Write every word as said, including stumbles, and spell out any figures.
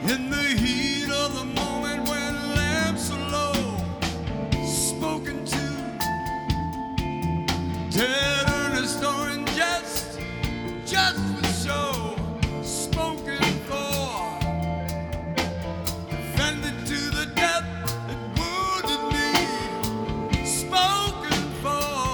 In the heat of the moment when lamps are low, spoken to. Tell